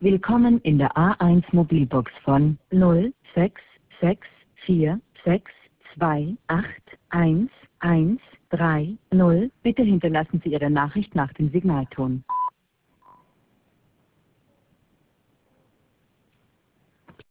Willkommen in der A1 Mobilbox von 0664628130. Bitte hinterlassen Sie Ihre Nachricht nach dem Signalton.